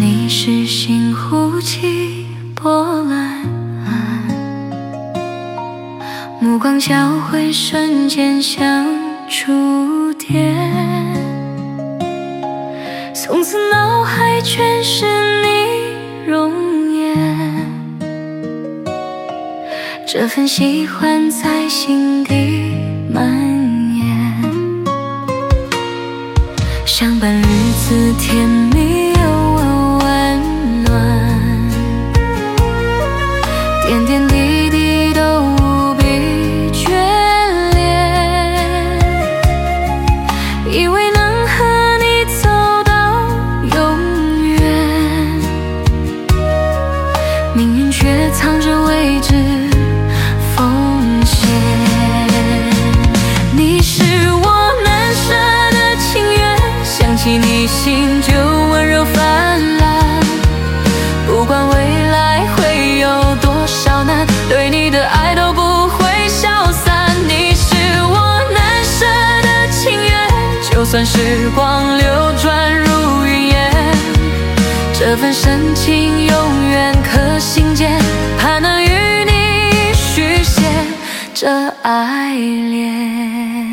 你是心呼起波澜，目光交汇瞬间像触电，从此脑海全是你容颜，这份喜欢在心底蔓延，相伴日子甜蜜又温暖，点点滴滴都无比眷恋，以为能和你走到永远，命运却藏着未知风险。你是我难舍的情缘，想起你心就温柔泛滥，不管未来会有多少难，对你的爱都不会消散。你是我难舍的情缘，就算时光流转如云烟，这份深情永远可信件，盼能与你续写这爱恋。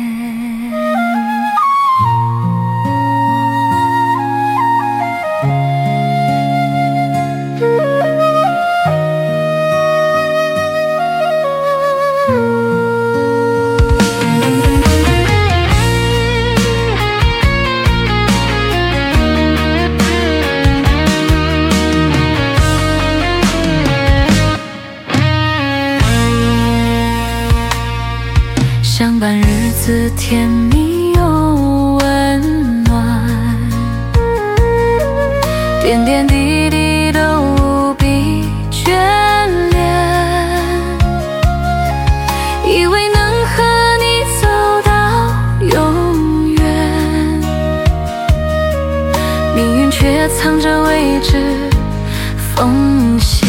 相伴日子甜蜜又温暖，点点滴滴都无比眷恋，以为能和你走到永远，命运却藏着未知风险。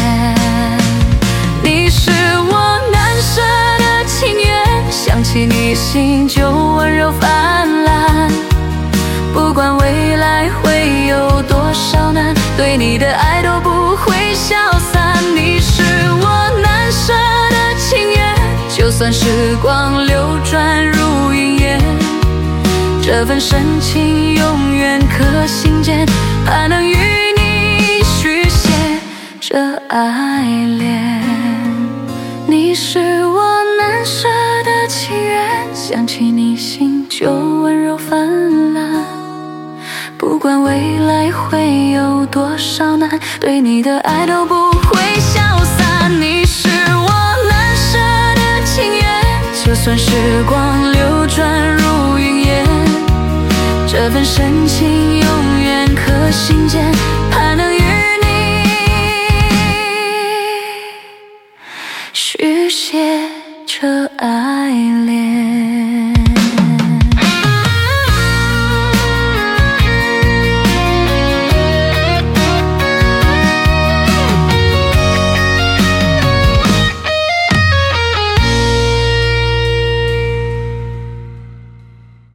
你是我难舍的情缘，想起你心就温柔泛滥，不管未来会有多少难，对你的爱都不会消散。你是我难舍的情缘，就算时光流转如云烟，这份深情永远可信件，盼能与你续写这爱恋。你是我难舍的情缘，想起你心就温柔泛滥，不管未来会有多少难，对你的爱都不会消散。你是我难舍的情缘，就算时光流转如云烟，这份深情永远可信件，盼能与你续写这爱。